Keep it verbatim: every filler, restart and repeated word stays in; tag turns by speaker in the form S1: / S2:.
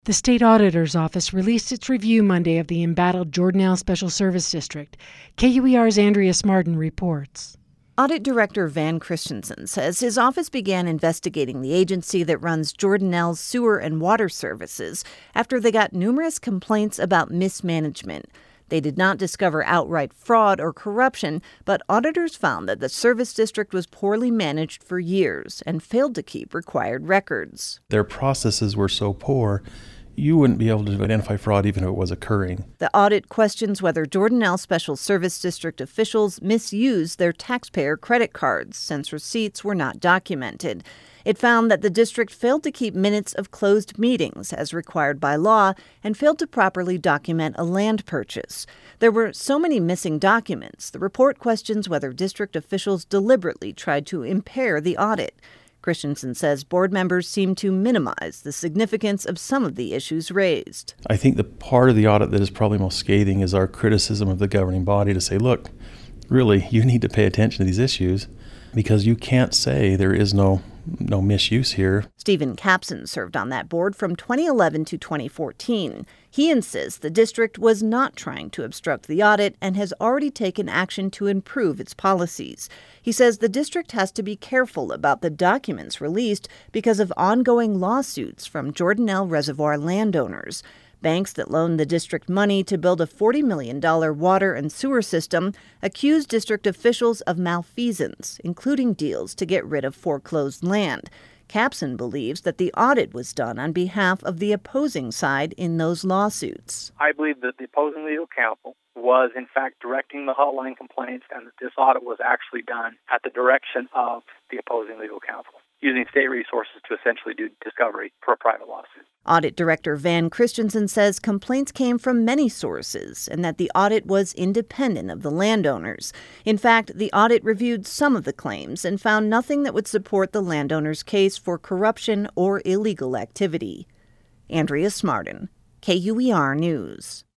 S1: The state auditor's office released its review Monday of the embattled Jordanelle Special Service District. K U E R's Andrea Smarden reports.
S2: Audit Director Van Christensen says his office began investigating the agency that runs Jordanelle's sewer and water services after they got numerous complaints about mismanagement. They did not discover outright fraud or corruption, but auditors found that the service district was poorly managed for years and failed to keep required records.
S3: Their processes were so poor, you wouldn't be able to identify fraud even if it was occurring.
S2: The audit questions whether Jordanelle Special Service District officials misused their taxpayer credit cards since receipts were not documented. It found that the district failed to keep minutes of closed meetings as required by law and failed to properly document a land purchase. There were so many missing documents, the report questions whether district officials deliberately tried to impair the audit. Christensen says board members seem to minimize the significance of some of the issues raised.
S3: I think the part of the audit that is probably most scathing is our criticism of the governing body to say, look, really, you need to pay attention to these issues because you can't say there is no no misuse here.
S2: Stephen Kapson served on that board from twenty eleven to twenty fourteen. He insists the district was not trying to obstruct the audit and has already taken action to improve its policies. He says the district has to be careful about the documents released because of ongoing lawsuits from Jordanelle Reservoir landowners. Banks that loaned the district money to build a forty million dollars water and sewer system accused district officials of malfeasance, including deals to get rid of foreclosed land. Kapson believes that the audit was done on behalf of the opposing side in those lawsuits.
S4: I believe that the opposing legal counsel was, in fact, directing the hotline complaints and that this audit was actually done at the direction of the opposing legal counsel, using state resources to essentially do discovery for a private lawsuit.
S2: Audit Director Van Christensen says complaints came from many sources and that the audit was independent of the landowners. In fact, the audit reviewed some of the claims and found nothing that would support the landowners' case for corruption or illegal activity. Andrea Smarden, K U E R News.